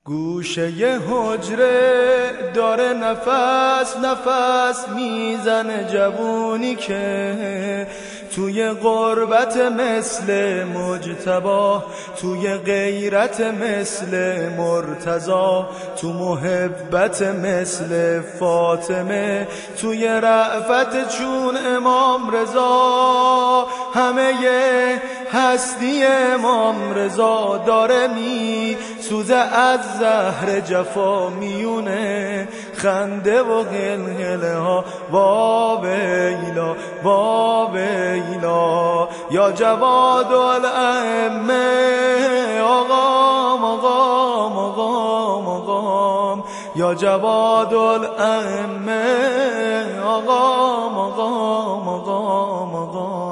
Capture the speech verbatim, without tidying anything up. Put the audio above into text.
گوشه ی حجره داره نفس نفس میزنه جوونی که توی غربت مثل مجتبی، توی غیرت مثل مرتضا، تو محبت مثل فاطمه، توی رأفت چون امام رضا. همه هستی امام رضا داره می سوزه از زهر جفا میونه خنده و غلغله ها. وا ویلا وا ویلا یا جواد الائمه، آقام آقام آقام آقام یا جواد الائمه، آقام آقام آقام آقام.